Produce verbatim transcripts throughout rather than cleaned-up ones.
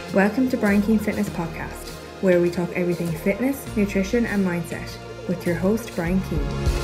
Welcome to Brian Keane Fitness Podcast, where we talk everything fitness, nutrition and mindset with your host Brian Keane.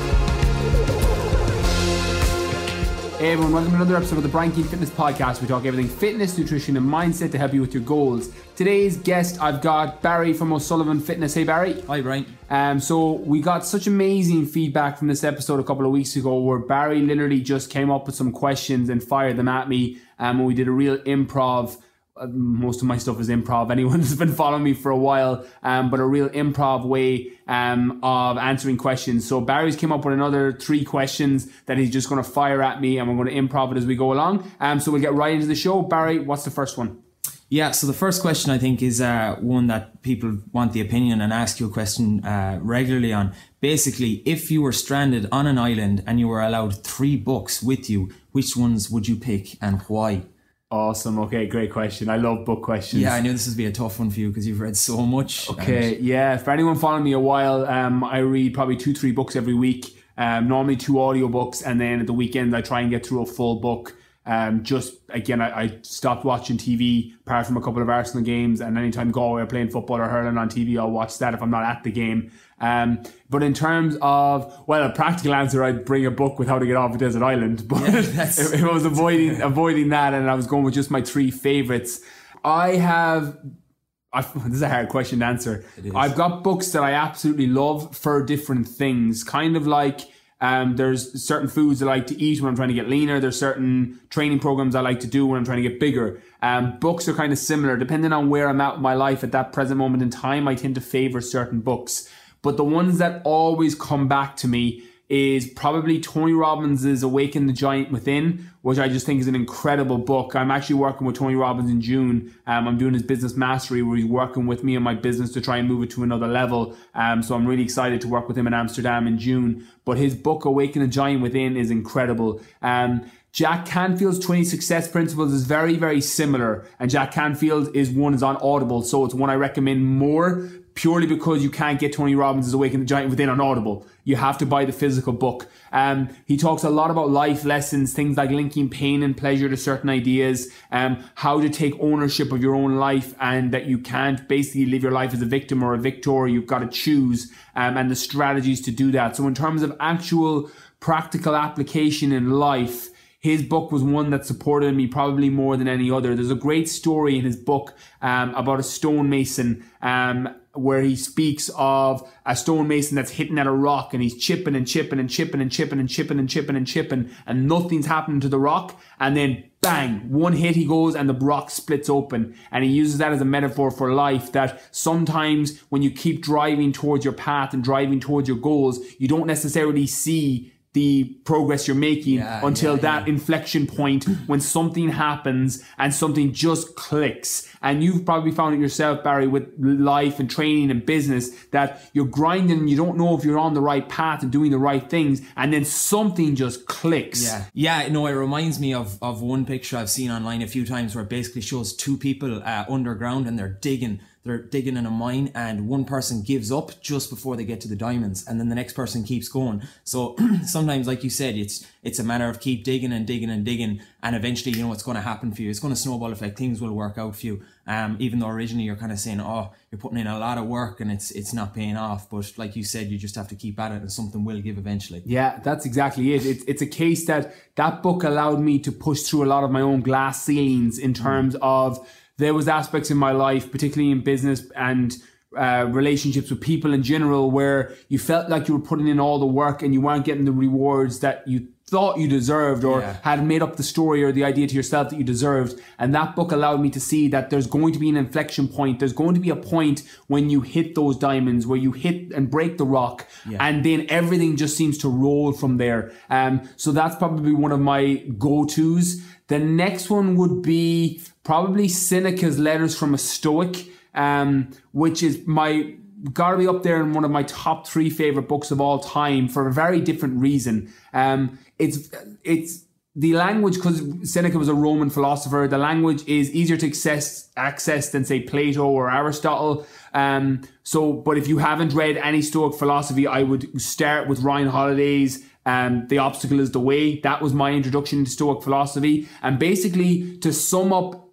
Hey everyone, welcome to another episode of the Brian Keane Fitness Podcast. We talk everything fitness, nutrition and mindset to help you with your goals. Today's guest, I've got Barry from O'Sullivan Fitness. Hey Barry. Hi Brian. Um, so we got such amazing feedback from this episode a couple of weeks ago where Barry literally just came up with some questions and fired them at me. Um, and we did a real improv. Uh, most of my stuff is improv. Anyone who's been following me for a while, um, but a real improv way um, of answering questions. So Barry's came up with another three questions that he's just going to fire at me, and we're going to improv it as we go along. Um, so we'll get right into the show. Barry, what's the first one? Yeah, so the first question I think is uh, one that people want the opinion and ask you a question uh, regularly on. Basically, if you were stranded on an island and you were allowed three books with you, which ones would you pick and why? Awesome. Okay, great question. I love book questions. Yeah, I knew this would be a tough one for you because you've read so much. Okay, yeah. For anyone following me a while, um, I read probably two, three books every week. Um, normally two audiobooks, and then at the weekend I try and get through a full book. Um, just again, I, I stopped watching T V apart from a couple of Arsenal games, and anytime Galway are playing football or hurling on T V, I'll watch that if I'm not at the game. Um, but in terms of, well, a practical answer, I'd bring a book with how to get off a desert island. But yeah, if, if I was avoiding avoiding that, and I was going with just my three favourites, I have. I've, this is a hard question to answer. I've got books that I absolutely love for different things, kind of like. Um, there's certain foods I like to eat when I'm trying to get leaner. There's certain training programs I like to do when I'm trying to get bigger. Um, books are kind of similar. Depending on where I'm at in my life at that present moment in time, I tend to favor certain books. But the ones that always come back to me is probably Tony Robbins' Awaken the Giant Within, which I just think is an incredible book. I'm actually working with Tony Robbins in June. Um, I'm doing his business mastery where he's working with me and my business to try and move it to another level. Um, so I'm really excited to work with him in Amsterdam in June. But his book, Awaken the Giant Within, is incredible. Um, Jack Canfield's twenty Success Principles is very, very similar. And Jack Canfield is one is on Audible. So it's one I recommend more purely because you can't get Tony Robbins' Awaken the Giant Within on Audible. You have to buy the physical book. Um, he talks a lot about life lessons, things like linking pain and pleasure to certain ideas, um, how to take ownership of your own life, and that you can't basically live your life as a victim or a victor. You've got to choose, um, and the strategies to do that. So in terms of actual practical application in life, his book was one that supported me probably more than any other. There's a great story in his book um, about a stonemason um, where he speaks of a stonemason that's hitting at a rock and he's chipping and chipping and chipping and chipping and chipping and chipping and chipping and nothing's happening to the rock. And then bang, one hit he goes and the rock splits open. And he uses that as a metaphor for life, that sometimes when you keep driving towards your path and driving towards your goals, you don't necessarily see the progress you're making yeah, until yeah, that yeah. inflection point when something happens and something just clicks. And you've probably found it yourself, Barry, with life and training and business, that you're grinding and you don't know if you're on the right path and doing the right things, and then something just clicks. Yeah, yeah. No, it reminds me of, of one picture I've seen online a few times where it basically shows two people uh, underground and they're digging. They're digging in a mine and one person gives up just before they get to the diamonds and then the next person keeps going. So sometimes, like you said, it's it's a matter of keep digging and digging and digging, and eventually you know what's going to happen for you. It's going to snowball effect. Things will work out for you. Um, even though originally you're kind of saying, oh, you're putting in a lot of work and it's it's not paying off. But like you said, you just have to keep at it and something will give eventually. Yeah, that's exactly it. It's, it's a case that that book allowed me to push through a lot of my own glass ceilings in terms mm. of there was aspects in my life, particularly in business and uh, relationships with people in general, where you felt like you were putting in all the work and you weren't getting the rewards that you thought you deserved or yeah. had made up the story or the idea to yourself that you deserved. And that book allowed me to see that there's going to be an inflection point. There's going to be a point when you hit those diamonds, where you hit and break the rock, yeah. and then everything just seems to roll from there. Um, so that's probably one of my go-tos. The next one would be probably Seneca's Letters from a Stoic, um, which is my gotta be up there in one of my top three favorite books of all time for a very different reason. Um, it's it's the language, because Seneca was a Roman philosopher. The language is easier to access access than say Plato or Aristotle. Um, so, but if you haven't read any Stoic philosophy, I would start with Ryan Holiday's Um, The Obstacle is the Way. That was my introduction to Stoic philosophy. And basically, to sum up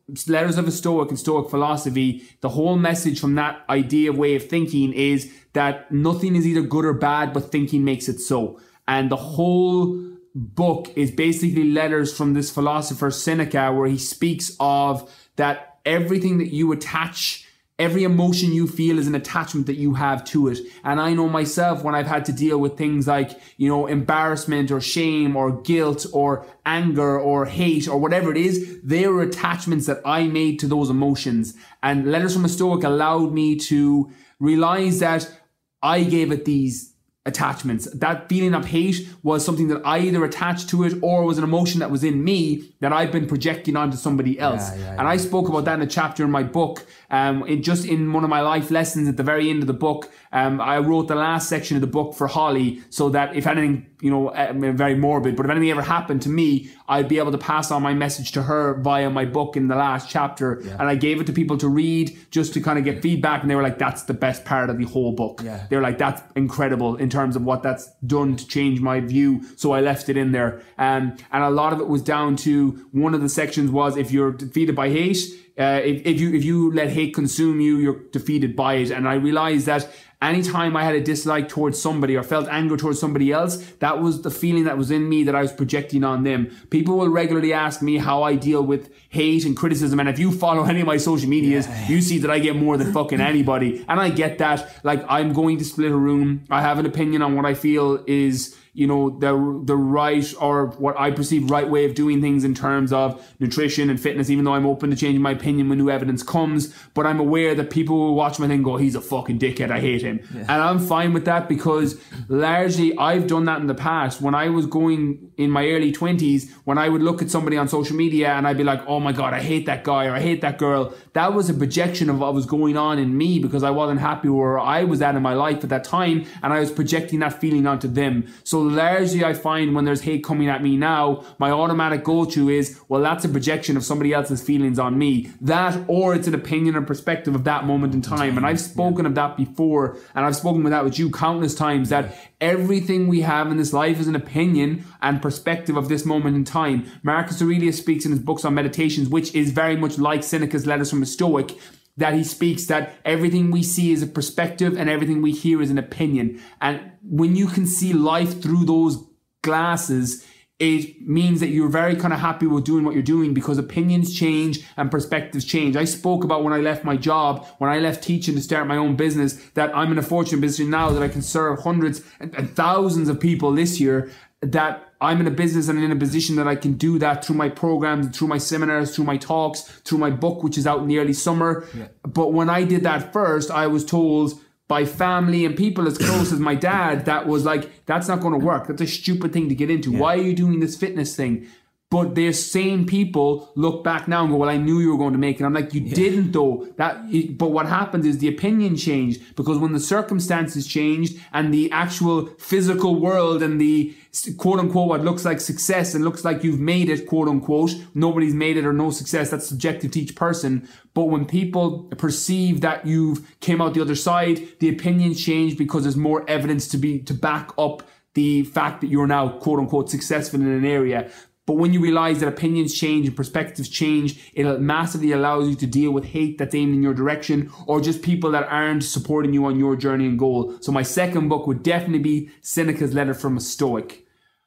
Letters of a Stoic and Stoic philosophy, the whole message from that idea of way of thinking is that nothing is either good or bad, but thinking makes it so. And the whole book is basically letters from this philosopher Seneca, where he speaks of that everything that you attach, every emotion you feel is an attachment that you have to it. And I know myself, when I've had to deal with things like, you know, embarrassment or shame or guilt or anger or hate or whatever it is, they were attachments that I made to those emotions. And Letters from a Stoic allowed me to realize that I gave it these attachments. That feeling of hate was something that I either attached to it or was an emotion that was in me that I've been projecting onto somebody else. Yeah, yeah, and yeah. I spoke about that in a chapter in my book. Um, it just in one of my life lessons at the very end of the book, um, I wrote the last section of the book for Holly so that if anything, you know, uh, very morbid, but if anything ever happened to me, I'd be able to pass on my message to her via my book in the last chapter. Yeah. And I gave it to people to read just to kind of get feedback. And they were like, that's the best part of the whole book. Yeah. They were like, that's incredible in terms of what that's done to change my view. So I left it in there. Um, and a lot of it was down to, one of the sections was, if you're defeated by hate, uh, if, if you if you let hate consume you, you're defeated by it. And I realized that anytime I had a dislike towards somebody or felt anger towards somebody else, that was the feeling that was in me that I was projecting on them. People will regularly ask me how I deal with hate and criticism. And if you follow any of my social medias, yeah. you see that I get more than fucking anybody. And I get that. Like, I'm going to split a room. I have an opinion on what I feel is, you know, the the right, or what I perceive right way of doing things in terms of nutrition and fitness, even though I'm open to changing my opinion when new evidence comes. But I'm aware that people will watch my thing and go, he's a fucking dickhead, I hate him. Yeah. And I'm fine with that, because largely I've done that in the past. When I was going in my early twenties, when I would look at somebody on social media and I'd be like, oh my God, I hate that guy or I hate that girl. That was a projection of what was going on in me, because I wasn't happy where I was at in my life at that time, and I was projecting that feeling onto them. So largely I find when there's hate coming at me now, my automatic go-to is, well, that's a projection of somebody else's feelings on me. That, or it's an opinion or perspective of that moment in time. And I've spoken yeah. of that before, and I've spoken with that with you countless times, that everything we have in this life is an opinion and perspective of this moment in time. Marcus Aurelius speaks in his books on meditations, which is very much like Seneca's Letters from a Stoic, that he speaks that everything we see is a perspective and everything we hear is an opinion. And when you can see life through those glasses, it means that you're very kind of happy with doing what you're doing, because opinions change and perspectives change. I spoke about when I left my job, when I left teaching to start my own business, that I'm in a fortunate position now that I can serve hundreds and, and thousands of people this year, that I'm in a business and in a position that I can do that through my programs, through my seminars, through my talks, through my book, which is out in the early summer. Yeah. But when I did that first, I was told by family and people as close as my dad, that was like, that's not going to work. That's a stupid thing to get into. Yeah. Why are you doing this fitness thing? But there's sane people look back now and go, well, I knew you were going to make it. I'm like, you yeah. didn't though. That, but what happened is the opinion changed, because when the circumstances changed and the actual physical world and the quote unquote what looks like success and looks like you've made it, quote unquote, nobody's made it or no success. That's subjective to each person. But when people perceive that you've came out the other side, the opinions change, because there's more evidence to be to back up the fact that you're now quote unquote successful in an area. But when you realize that opinions change and perspectives change, it massively allows you to deal with hate that's aimed in your direction, or just people that aren't supporting you on your journey and goal. So my second book would definitely be Seneca's Letter from a Stoic.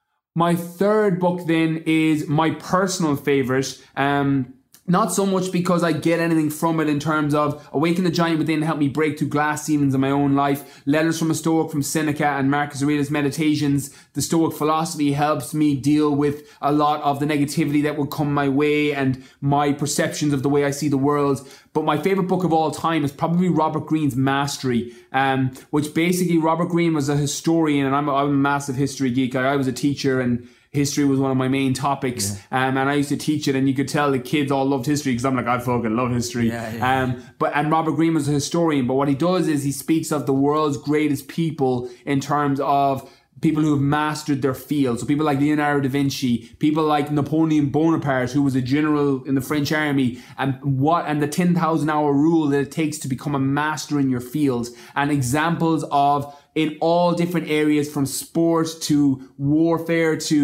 My third book then is my personal favorite. Um, Not so much because I get anything from it in terms of Awaken the Giant Within helped me break through glass ceilings in my own life. Letters from a Stoic from Seneca and Marcus Aurelius Meditations. The Stoic philosophy helps me deal with a lot of the negativity that would come my way and my perceptions of the way I see the world. But my favorite book of all time is probably Robert Greene's Mastery, um, which basically Robert Greene was a historian, and I'm a, I'm a massive history geek. I, I was a teacher, and history was one of my main topics, yeah. um, and I used to teach it, and you could tell the kids all loved history, because I'm like, I fucking love history. Yeah, yeah. Um, but and Robert Greene was a historian, but what he does is he speaks of the world's greatest people in terms of people who have mastered their field. So people like Leonardo da Vinci, people like Napoleon Bonaparte, who was a general in the French army, and what and the ten thousand hour rule that it takes to become a master in your field, and examples of in all different areas, from sport to warfare to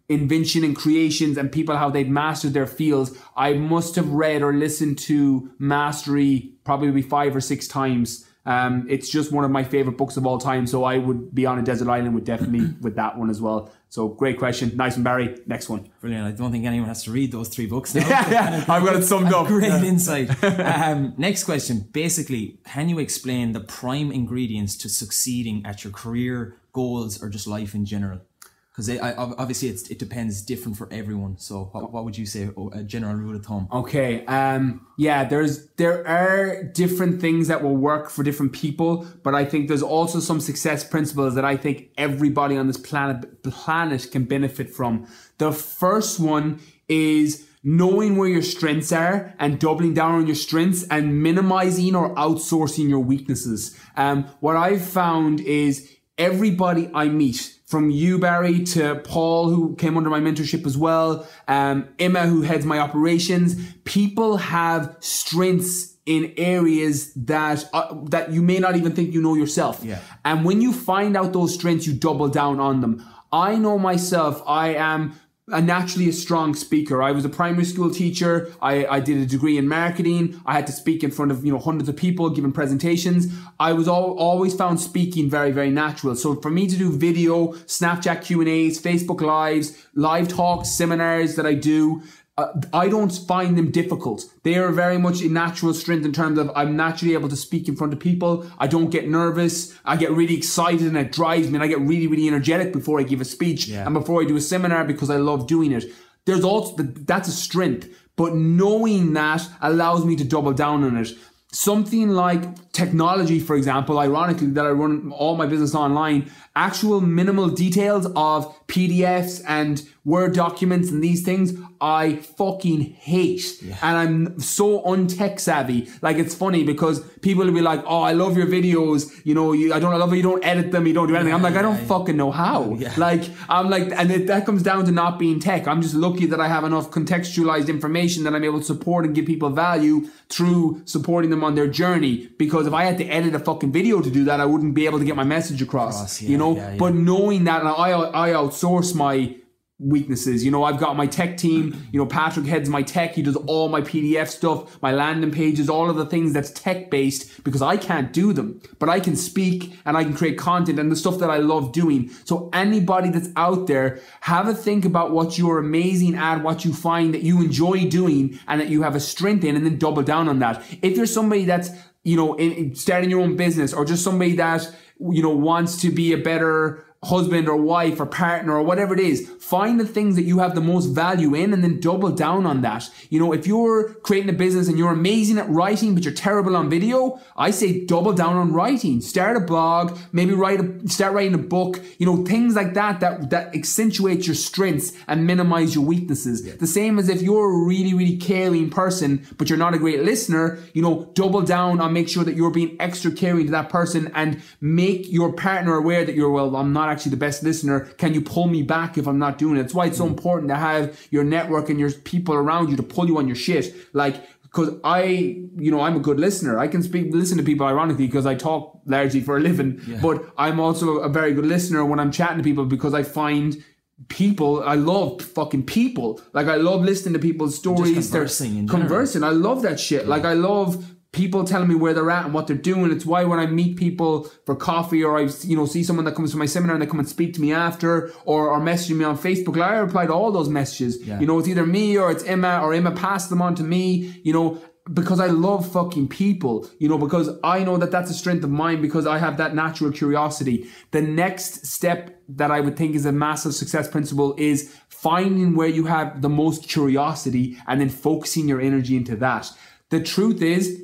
invention and creations and people how they've mastered their fields, I must have read or listened to Mastery probably five or six times. Um, it's just one of my favorite books of all time. So I would be on a desert island with definitely with that one as well. So great question. Nice one, Barry. Next one. Brilliant. I don't think anyone has to read those three books now. yeah, yeah. I've got it summed up. Great insight. Um, next question. Basically, can you explain the prime ingredients to succeeding at your career, goals, or just life in general? Because obviously it's, it depends different for everyone. So what, what would you say, a general rule of thumb? Okay. Um, yeah, there's there are different things that will work for different people, but I think there's also some success principles that I think everybody on this planet planet can benefit from. The first one is knowing where your strengths are and doubling down on your strengths and minimizing or outsourcing your weaknesses. Um, what I've found is everybody I meet, from you, Barry, to Paul, who came under my mentorship as well, um, Emma, who heads my operations, people have strengths in areas that uh, that you may not even think you know yourself. Yeah. And when you find out those strengths, you double down on them. I know myself, I am a naturally a strong speaker. I was a primary school teacher. I, I did a degree in marketing. I had to speak in front of, you know, hundreds of people, giving presentations. I was all, always found speaking very, very natural. So for me to do video, Snapchat Q and A's, Facebook Lives, live talks, seminars that I do, Uh, I don't find them difficult. They are very much a natural strength in terms of I'm naturally able to speak in front of people. I don't get nervous. I get really excited and it drives me, and I get really, really energetic before I give a speech yeah. and before I do a seminar because I love doing it. There's also, that's a strength, but knowing that allows me to double down on it. Something like technology, for example, ironically, that I run all my business online, actual minimal details of P D Fs and Word documents and these things, I fucking hate. Yeah. And I'm so untech savvy. Like, it's funny because people will be like, oh, I love your videos. You know, you, I don't I love it. You don't edit them. You don't do anything. I'm like, I don't yeah, fucking know how. Yeah. Like, I'm like, and it, that comes down to not being tech. I'm just lucky that I have enough contextualized information that I'm able to support and give people value through supporting them on their journey. Because if I had to edit a fucking video to do that, I wouldn't be able to get my message across. Across, yeah, you know, yeah, yeah. But knowing that, and I I outsource my weaknesses. You know, I've got my tech team, you know, Patrick heads my tech. He does all my P D F stuff, my landing pages, all of the things that's tech based because I can't do them, but I can speak and I can create content and the stuff that I love doing. So anybody that's out there, have a think about what you're amazing at, what you find that you enjoy doing and that you have a strength in, and then double down on that. If you're somebody that's, you know, in, in starting your own business, or just somebody that, you know, wants to be a better husband or wife or partner or whatever it is, find the things that you have the most value in and then double down on that. You know, if you're creating a business and you're amazing at writing but you're terrible on video, I say double down on writing. Start a blog, maybe write a, start writing a book, you know, things like that that that accentuate your strengths and minimize your weaknesses. Yeah. The same as if you're a really, really caring person but you're not a great listener, you know, double down on make sure that you're being extra caring to that person and make your partner aware that you're, well, I'm not actually the best listener. Can you pull me back if I'm not doing it? That's why it's so important to have your network and your people around you to pull you on your shit. Like, because I, you know, I'm a good listener. I can speak, listen to people ironically because I talk largely for a living, yeah. but I'm also a very good listener when I'm chatting to people because I find people, I love fucking people. Like, I love listening to people's stories. Just conversing. They're conversing. I love that shit. Yeah. Like, I love people telling me where they're at and what they're doing. It's why when I meet people for coffee, or I, you know, see someone that comes to my seminar and they come and speak to me after, or, or messaging me on Facebook, like, I reply to all those messages. Yeah. You know, it's either me or it's Emma, or Emma passed them on to me, you know, because I love fucking people, you know, because I know that that's a strength of mine because I have that natural curiosity. The next step that I would think is a massive success principle is finding where you have the most curiosity and then focusing your energy into that. The truth is,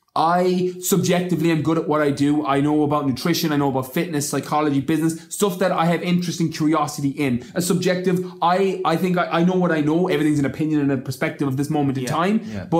I subjectively am good at what I do. I know about nutrition. I know about fitness, psychology, business, stuff that I have interest and curiosity in. A subjective, I, I think I, I know what I know. Everything's an opinion and a perspective of this moment in yeah, time. Yeah. But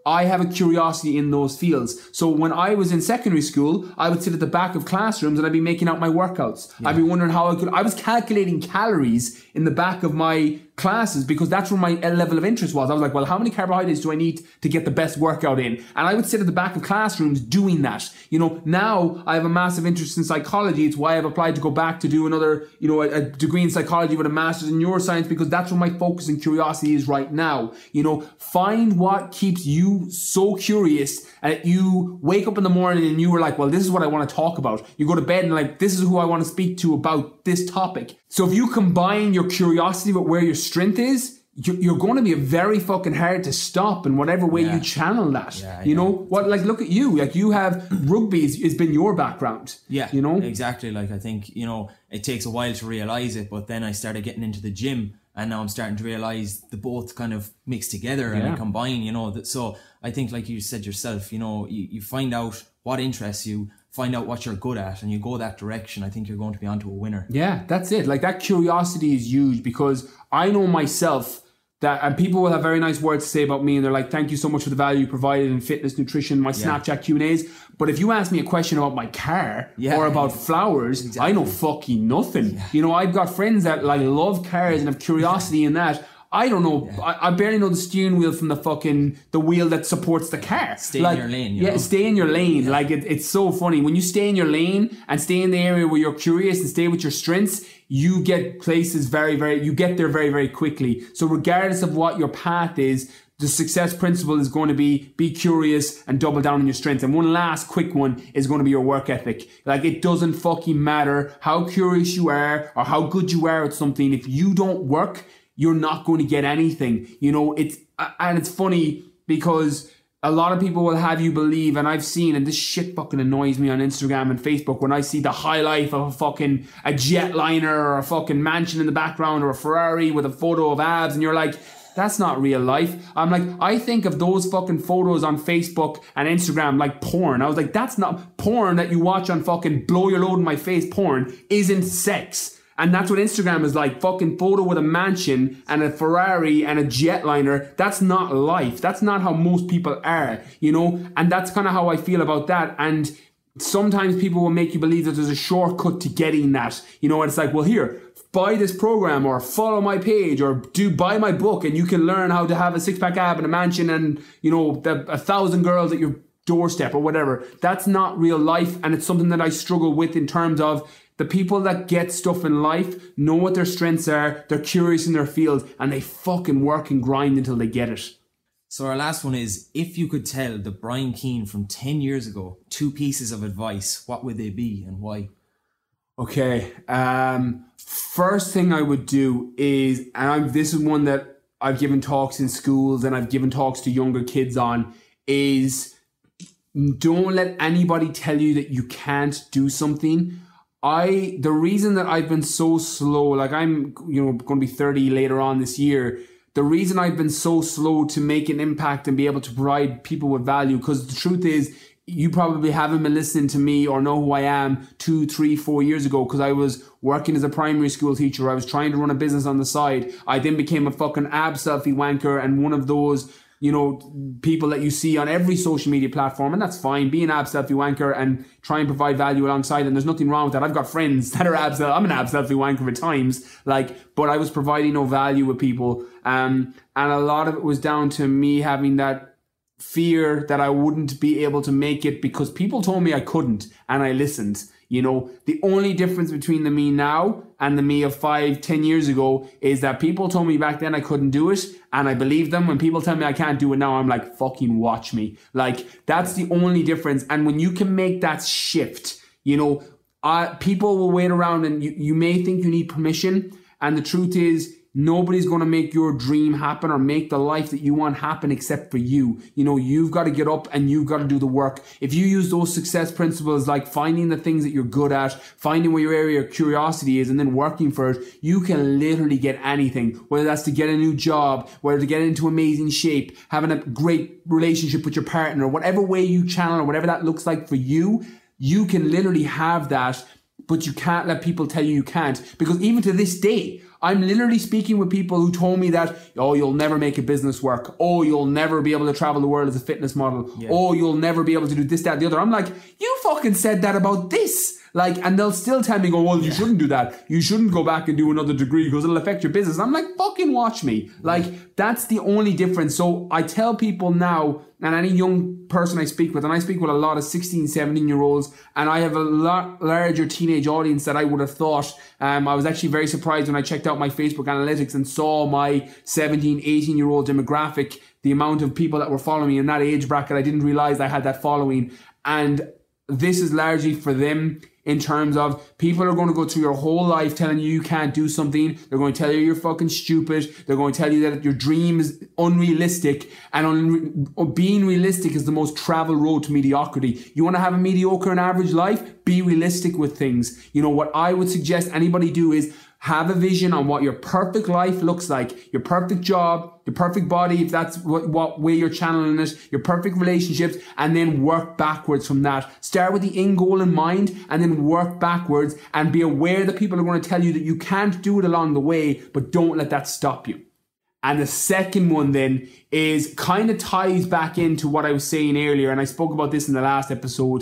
I have a curiosity in those fields. So when I was in secondary school, I would sit at the back of classrooms and I'd be making out my workouts. Yeah. I'd be wondering how I could, I was calculating calories in the back of my classes because that's where my level of interest was. I was like, well, how many carbohydrates do I need to get the best workout in? And I would sit at the back of classrooms doing that. You know, now I have a massive interest in psychology. It's why I've applied to go back to do another, you know, a, a degree in psychology with a master's in neuroscience, because that's where my focus and curiosity is right now. You know, find what keeps you so curious and you wake up in the morning and you were like, well, this is what I want to talk about. You go to bed and like, this is who I want to speak to about this topic. So if you combine your curiosity with where your strength is, you're going to be very fucking hard to stop in whatever way yeah. you channel that. Yeah, you know, what, like, look at you, like you have rugby has been your background. Yeah, you know, exactly. Like, I think, you know, it takes a while to realize it, but then I started getting into the gym and now I'm starting to realize the both kind of mix together yeah. and combine, you know, that. So I think, like you said yourself, you know, you, you find out what interests you, find out what you're good at, and you go that direction. I think you're going to be onto a winner. Yeah, that's it. Like, that curiosity is huge, because I know myself that, and people will have very nice words to say about me, and they're like, thank you so much for the value you provided in fitness, nutrition, my yeah. Snapchat Q and A's. But if you ask me a question about my car yeah, or about yeah. flowers, exactly. I know fucking nothing. Yeah. You know, I've got friends that like love cars and have curiosity in that. I don't know. Yeah. I, I barely know the steering wheel from the fucking the wheel that supports the car. Stay like, in your lane. You yeah, know? stay in your lane. Yeah. Like it, it's so funny when you stay in your lane and stay in the area where you're curious and stay with your strengths. You get places very, very. You get there very, very quickly. So regardless of what your path is, the success principle is going to be be curious and double down on your strengths. And one last quick one is going to be your work ethic. Like, it doesn't fucking matter how curious you are or how good you are at something. If you don't work, you're not going to get anything. You know, it's, and it's funny because a lot of people will have you believe, and I've seen, and this shit fucking annoys me on Instagram and Facebook when I see the high life of a fucking, a jetliner or a fucking mansion in the background or a Ferrari with a photo of abs, and you're like, that's not real life. I'm like, I think of those fucking photos on Facebook and Instagram like porn. I was like, that's not porn that you watch on fucking blow your load in my face porn isn't sex. And that's what Instagram is like. Fucking photo with a mansion and a Ferrari and a jetliner. That's not life. That's not how most people are, you know? And that's kind of how I feel about that. And sometimes people will make you believe that there's a shortcut to getting that. You know, it's like, well, here, buy this program or follow my page or do buy my book and you can learn how to have a six-pack ab and a mansion and, you know, the, a thousand girls at your doorstep or whatever. That's not real life. And it's something that I struggle with in terms of the people that get stuff in life know what their strengths are, they're curious in their field, and they fucking work and grind until they get it. So our last one is, if you could tell the Brian Keane from ten years ago two pieces of advice, what would they be and why? Okay, um, first thing I would do is, and I'm, this is one that I've given talks in schools and I've given talks to younger kids on, is don't let anybody tell you that you can't do something. I, the reason that I've been so slow, like I'm, you know, going to be thirty later on this year, the reason I've been so slow to make an impact and be able to provide people with value, because the truth is, you probably haven't been listening to me or know who I am two, three, four years ago, because I was working as a primary school teacher. I was trying to run a business on the side. I then became a fucking ab selfie wanker and one of those, you know, people that you see on every social media platform, and that's fine. Be an ab selfie wanker and try and provide value alongside, and there's nothing wrong with that. I've got friends that are ab selfie. I'm an ab selfie wanker at times, like, but I was providing no value with people, um, and a lot of it was down to me having that fear that I wouldn't be able to make it because people told me I couldn't, and I listened. You know, the only difference between the me now and the me of five, ten years ago is that people told me back then I couldn't do it, and I believed them. When people tell me I can't do it now, I'm like, fucking watch me. Like, that's the only difference. And when you can make that shift, you know, uh, people will wait around and you, you may think you need permission. And the truth is, nobody's going to make your dream happen or make the life that you want happen except for you. You know, you've got to get up and you've got to do the work. If you use those success principles, like finding the things that you're good at, finding where your area of curiosity is, and then working for it, you can literally get anything. Whether that's to get a new job, whether to get into amazing shape, having a great relationship with your partner, whatever way you channel or whatever that looks like for you, you can literally have that but you can't let people tell you you can't. Because even to this day, I'm literally speaking with people who told me that, oh, you'll never make a business work. Oh, you'll never be able to travel the world as a fitness model. Yeah. Oh, you'll never be able to do this, that, the other. I'm like, you fucking said that about this. Like, and they'll still tell me, go, well, you yeah. shouldn't do that. You shouldn't go back and do another degree because it'll affect your business. I'm like, fucking watch me. Like, that's the only difference. So I tell people now, and any young person I speak with, and I speak with a lot of sixteen, seventeen year olds, and I have a lot larger teenage audience that I would have thought. Um, I was actually very surprised when I checked out my Facebook analytics and saw my seventeen, eighteen year old demographic, the amount of people that were following me in that age bracket. I didn't realize I had that following. And this is largely for them in terms of people are going to go through your whole life telling you you can't do something. They're going to tell you you're fucking stupid. They're going to tell you that your dream is unrealistic. And unre- being realistic is the most traveled road to mediocrity. You want to have a mediocre and average life? Be realistic with things. You know, what I would suggest anybody do is have a vision on what your perfect life looks like, your perfect job, your perfect body, if that's what, what way you're channeling it, your perfect relationships, and then work backwards from that. Start with the end goal in mind and then work backwards, and be aware that people are going to tell you that you can't do it along the way, but don't let that stop you. And the second one then is kind of ties back into what I was saying earlier, and I spoke about this in the last episode,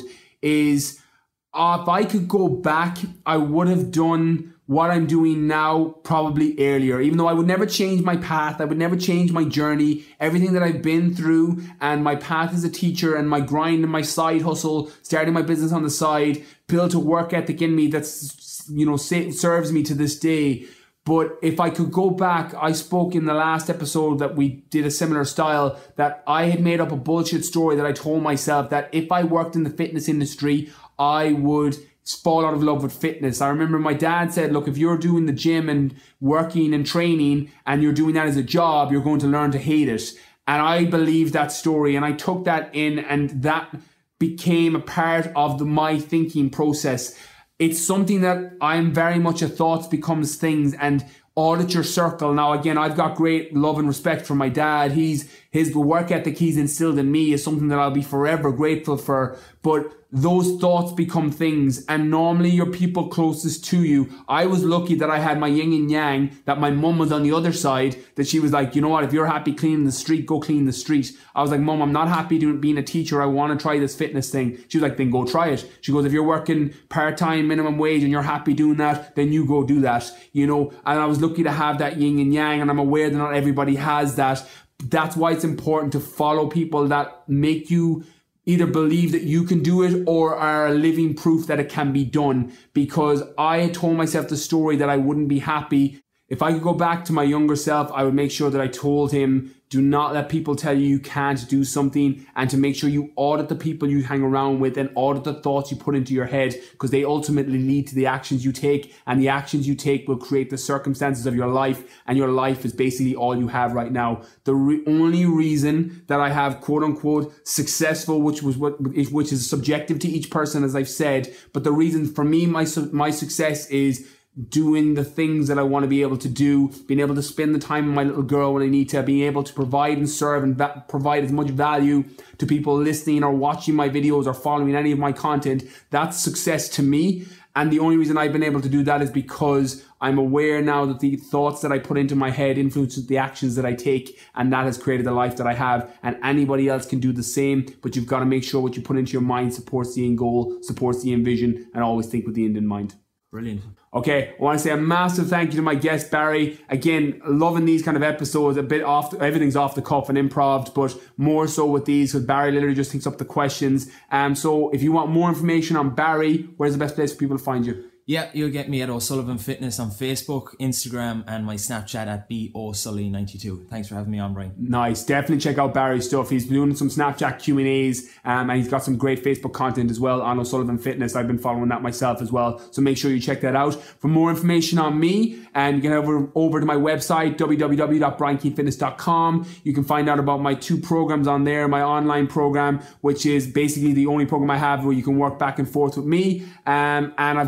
is uh, if I could go back, I would have done what I'm doing now probably earlier. Even though I would never change my path, I would never change my journey, everything that I've been through, and my path as a teacher and my grind and my side hustle, starting my business on the side, built a work ethic in me that's, you know, serves me to this day. But if I could go back, I spoke in the last episode that we did a similar style, that I had made up a bullshit story that I told myself that if I worked in the fitness industry, I would fall out of love with fitness. I remember my dad said, look, if you're doing the gym and working and training and you're doing that as a job, you're going to learn to hate it. And I believed that story, and I took that in, and that became a part of the, my thinking process. It's something that I'm very much a thoughts becomes things, and audit your circle. Now, again, I've got great love and respect for my dad. He's, his work ethic he's instilled in me is something that I'll be forever grateful for. But those thoughts become things, and normally your people closest to you. I was lucky that I had my yin and yang, that my mum was on the other side, that she was like, you know what, if you're happy cleaning the street, go clean the street. I was like, Mum, I'm not happy doing, being a teacher. I want to try this fitness thing. She was like, then go try it. She goes, if you're working part-time minimum wage and you're happy doing that, then you go do that. You know, and I was lucky to have that yin and yang, and I'm aware that not everybody has that. That's why it's important to follow people that make you either believe that you can do it or are living proof that it can be done. Because I had told myself the story that I wouldn't be happy. If I could go back to my younger self, I would make sure that I told him, do not let people tell you you can't do something, and to make sure you audit the people you hang around with and audit the thoughts you put into your head, because they ultimately lead to the actions you take, and the actions you take will create the circumstances of your life, and your life is basically all you have right now. The re- only reason that I have quote unquote successful, which was what, which is subjective to each person, as I've said, but the reason for me, my, my success is doing the things that I want to be able to do, being able to spend the time with my little girl when I need to, being able to provide and serve and va- provide as much value to people listening or watching my videos or following any of my content. That's success to me. And the only reason I've been able to do that is because I'm aware now that the thoughts that I put into my head influences the actions that I take, and that has created the life that I have. And anybody else can do the same, but you've got to make sure what you put into your mind supports the end goal, supports the end vision, and always think with the end in mind. Brilliant. Okay, I want to say a massive thank you to my guest, Barry. Again, loving these kind of episodes, a bit off, the, everything's off the cuff and improv, but more so with these, because Barry literally just thinks up the questions. Um, so if you want more information on Barry, where's the best place for people to find you? Yeah, you'll get me at O'Sullivan Fitness on Facebook, Instagram, and my Snapchat at B O Sully ninety-two. Thanks for having me on, Brian. Nice. Definitely check out Barry's stuff. He's doing some Snapchat Q and A's, um, and he's got some great Facebook content as well on O'Sullivan Fitness. I've been following that myself as well, so make sure you check that out. For more information on me, and you can head over, over to my website, w w w dot brian keane fitness dot com. You can find out about my two programs on there, my online program, which is basically the only program I have where you can work back and forth with me, um, and I've got my G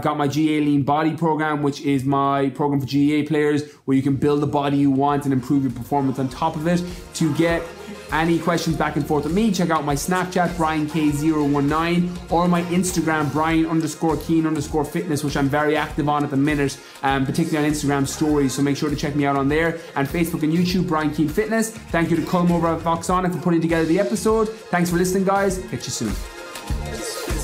G A Lean Body Program, which is my program for G A A players, where you can build the body you want and improve your performance on top of it. To get any questions back and forth with me, check out my Snapchat, Brian K zero one nine, or my Instagram, Brian underscore Keen underscore Fitness, which I'm very active on at the minute, um, particularly on Instagram stories, so make sure to check me out on there. And Facebook and YouTube, Brian Keen Fitness. Thank you to Colm over at Voxonic for putting together the episode. Thanks for listening, guys. Catch you soon.